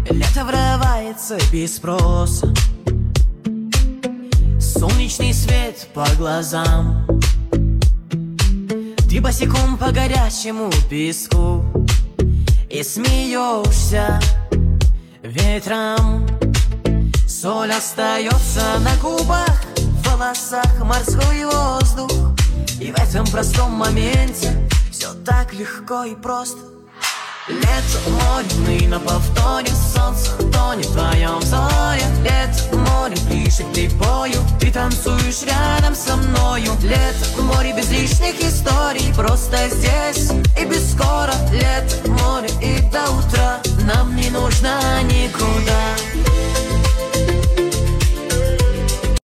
Лето врывается без спроса, солнечный свет по глазам. Ты босиком по горячему песку и смеешься ветром. Соль остается на губах, в волосах морской воздух. И в этом простом моменте все так легко и просто. Лето, море, мы на повторе, солнце тонет в твоем взоре. Лето, море, ближе к прибою, ты танцуешь рядом со мною. Лето, море без лишних историй, просто здесь и без скоро. Лето, море и до утра, нам не нужно никуда.